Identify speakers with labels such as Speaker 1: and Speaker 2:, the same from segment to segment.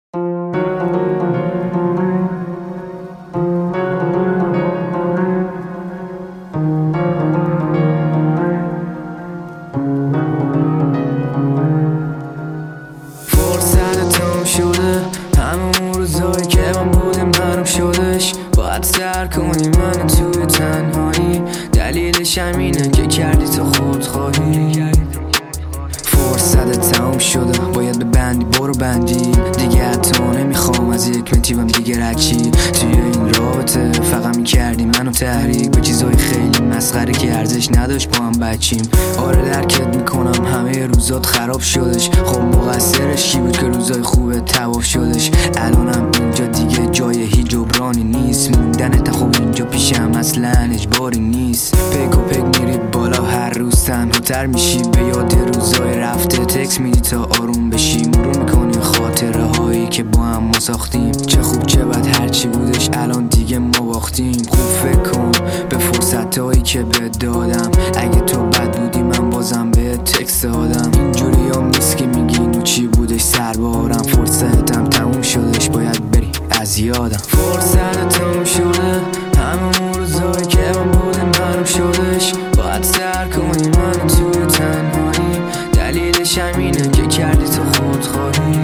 Speaker 1: فرصت تام شده همون روزایی که من بودم برام شدش. باید سر کنی من توی تنهایی، دلیلش همینه که کردی تو خودخواهی. فرصت تمام شده باید به بندی برو بندی دیگه، حتی نمیخوام از یک متیبم دیگه رچی. توی این رابطه فقط میکردی منو تحریک به چیزای خیلی مسخره که ارزش نداشت با هم بچیم. آره درکت میکنم همه روزات خراب شدش، خب مقصرش کی بود که روزای خوبه تباه شدش؟ الانم اینجا دیگه جای هیچ جبرانی نیست، موندنت خب اینجا پیشم اصلا اجباری نیست. پیک و پیک میری بالا هر روز تنهاتر میشی، به یاد روزای رفته تکس میدی تا آروم بشی. مرور میکنی خاطره هایی که با هم ما ساختیم، چه خوب چه بد هرچی بودش الان دیگه ما باختیم. خوب فکر کن به فرصت هایی که بهت دادم، اگه تو بد بودی من بازم بهت تکس دادم. اینجوری هم نیست که میگی اینو چی بودش سربارم، فرصتم تموم شدش باید بری از یادم. فرصت تموم شده همون روزایی که من بودم برام شدش. باید سر کنی من توی تنهایی، دلیلش همینه که کردی تو خودخواهی.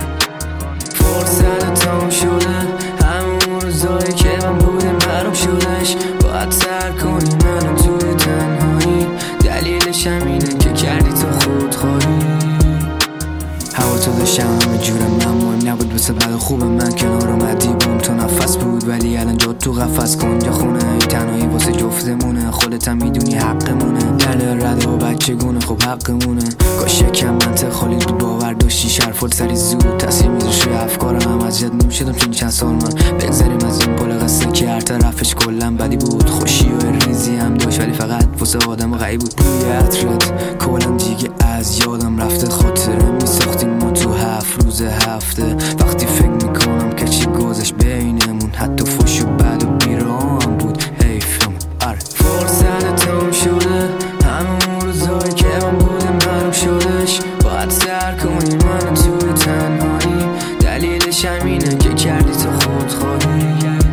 Speaker 1: فرصت تموم شده همون روزایی که من بودم برام شدش. باید سر کنی من توی تنهایی، دلیلش همینه که کردی تو خودخواهی. هوا تو داشتم همه جورم، من مهم نبود واسه بد و خوب من کنار اومدی بوم تو نفس بود، ولی الان جا تو قفس کن جا خونه ای تنهایی واسه جفتمونه. خودت هم میدونی حقمونه، دل رده و بچگونه خب حقمونه. کاش یکم منطق خالی بود باور داشتی شرفت سری زود تاثیر میذاشت روی افکارم، هم اذیت نمیشدم چون چند سال من بگذاریم از این پل قصه که هر طرفش کلا بدی بود. خوشی و ریزی هم داشت ولی فقط واسه آدم غیب بود. بوی عطرت کلا دیگه از یادم رفته، خاطره میساختیم ما تو 7 روز هفته. وقتی فکر میکنم که چی گذشت بینمون، حتی فوش و بد و بیرام بود حیفمون. آره فرصت تموم شده همون روزایی که من بودم برام شدش. باید سر کنی من توی تنهایی، دلیلش همینه که کردی تو خودخواهی.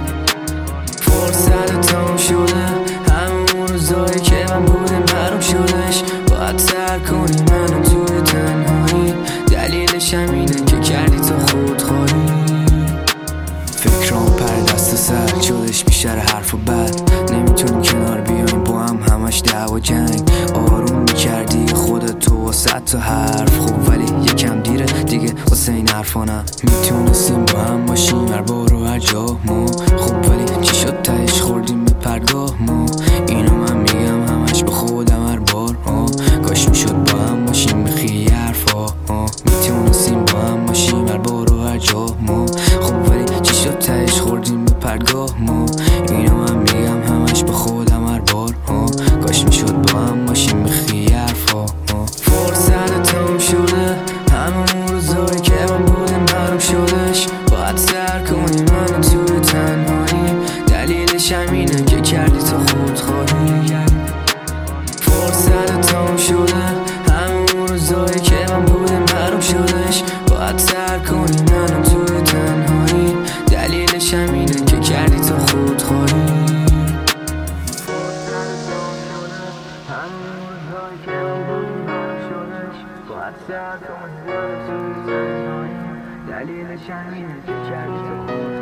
Speaker 1: فرصت تموم شده همون روزایی که من بودم برام شدش. باید سر کنی من توی تنهایی، دلیلش همینه که کردی تو خودخواهی. فکرام پر دست سر شدش بیشتر حرف و بد، نمیتونیم کنار بیایم با هم همش دعوا جنگ. آروم میکردی خودت تو واسه تا حرف، خب ولی یکم دیره دیگه واسه این حرفانم. میتونستیم با هم باشیم هر بار و هر جا ما، خب ولی چی شد تهش خوردیم به پرگاه ما. اینو من میگم همش به خودم هر بار کاش میشد با هم باشیم بخی حرفا. میتونستیم با هم باشیم هر بار و هر جا ما، خب ولی چی شد تهش خوردیم به پرگاه ما. اینو من میگم همش به خودم هر بار کاش میشد با هم باشیم بخی حرفا. فرصت تموم شده همون روزایی که من بودم برام شدش. باید سر کنی من توی تنهایی، دلیلش همینه که کردی تو خودخواهی. فرصت تموم شده همون روزایی که من بودم برام شدش. باید سر کنی من توی تنهایی، دلیلش همینه که کردی تو خودخواهی. دلیلش همینه که کردی تو خودخواهی.